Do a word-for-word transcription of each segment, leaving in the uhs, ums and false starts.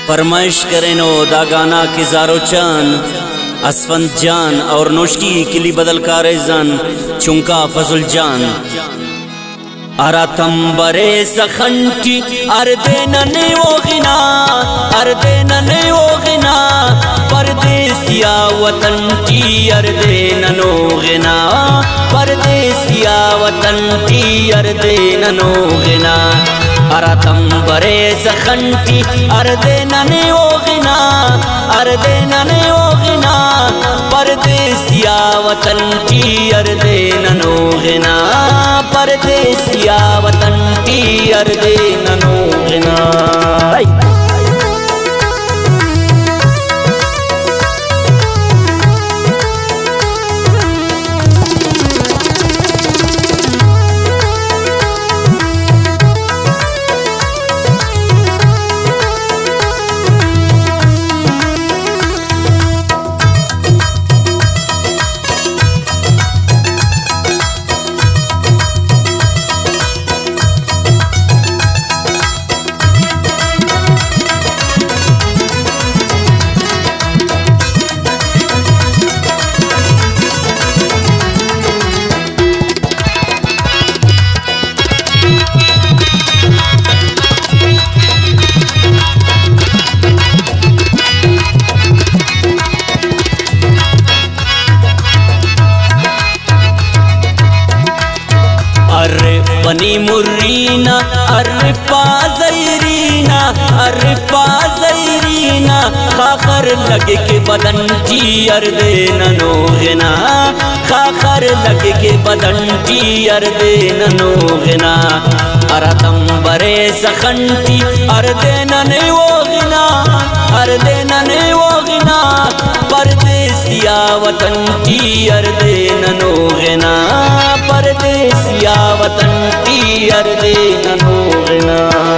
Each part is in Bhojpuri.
फरमाइश करें नो दा गाना की जारो चान असफंद जान और नोशकी किली बदल कारे जन चुंका फजुल जान अरातम बरे सखंटी अर्दे नने वो गिना अर्दे नने वो गिना परदेसिया वतन की अर्दे ननो गिना परदेसिया वतन की अर्दे ननो गिना अरातम बरे सखंटी अर्दे नने वो गिना अर्दे नने वो गिना परदेसिया वतन की अर्दे ननो गिना परदेसिया वतन की अर्दे ननो गिना। बनी मुर्रीना अरफा ज़ैरीना अरफा ज़ैरीना खाखर लगे के बदन की अर्दे ननो गिना खाखर लगे के बदन की अर्दे ननो गिना अरातम बरे सखंती अर्दे नने वो गिना अर्दे नने वो गिना परदेसिया वतन की अर्दे ननो गिना परदेसिया वतन की अर्दे ननो गिना।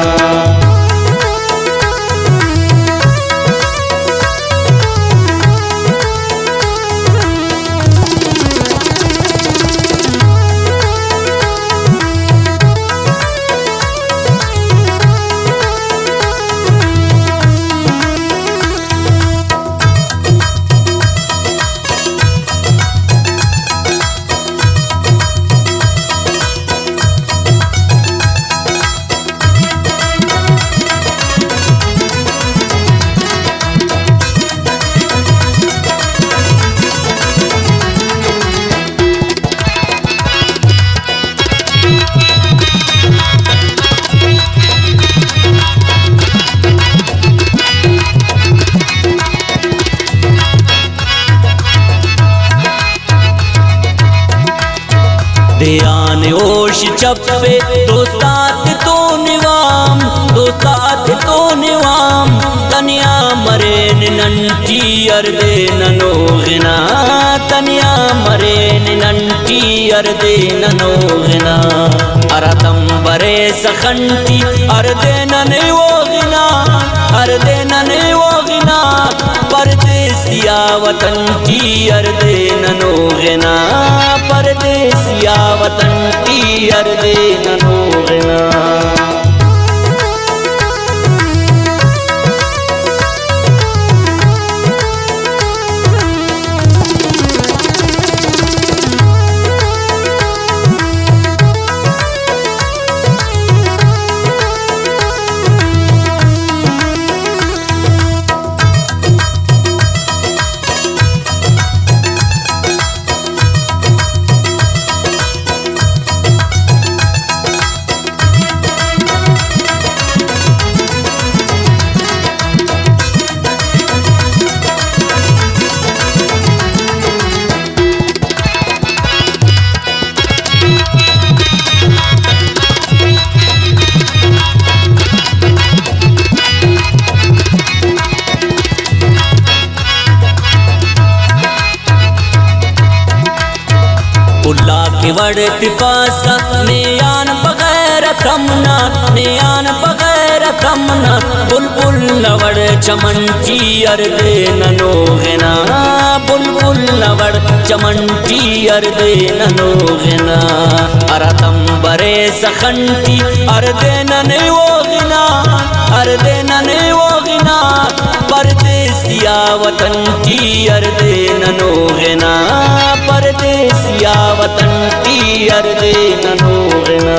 ध्यान ओश चप्पे दोस्तात तो निवाम दोस्तात तो निवाम तनिया मरे नंटी अर्दे ननो गिना तनिया मरे नंटी अर्दे ननो गिना अरातम बरे सखंती अर्दे नने वो गिना अर्दे नने वो गिना परदेसिया वतन की अर्दे ननो गिना परदेसिया वतन की अर्दे ननो गिना। वड़ तिफासा नियान बगैर थमना नियान बगैर थमना बुलबुल लवड़ चमन की अर्दे ननो गिना बुलबुल लवड़ चमन की अर्दे ननो गिना अरातम बरे सखंती अर्दे नने वो गिना अर्दे नने वो गिना غنا परदेसिया वतन की अर्दे ननो गना परदेसिया वतन की अर्दे ननो गना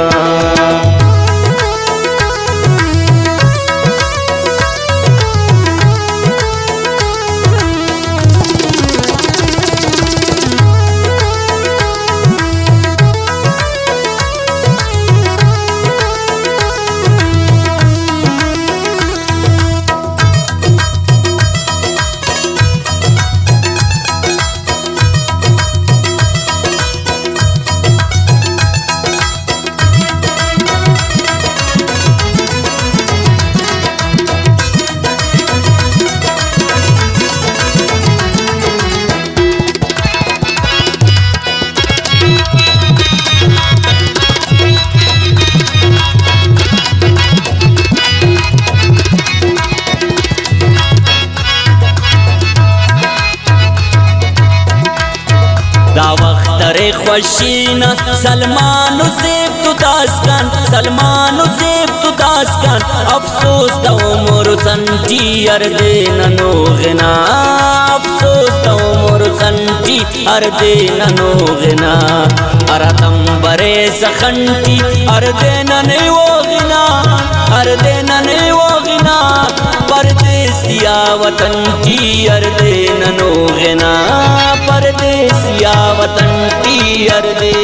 دا वक्त रे ख्वशीना सलमानो सेब तू दास्कान सलमानो सेब तू दास्कान अफसोस दा उमर संटी अर्दे ननो गना अफसोस दा उमर संटी अर्दे ननो गना अरतम बरे सखंटी अर्दे नने वो गना अर्दे नने वो गना परदेसिया वतन की अर्दे ननो गना परदेसिया वतन की अर्दे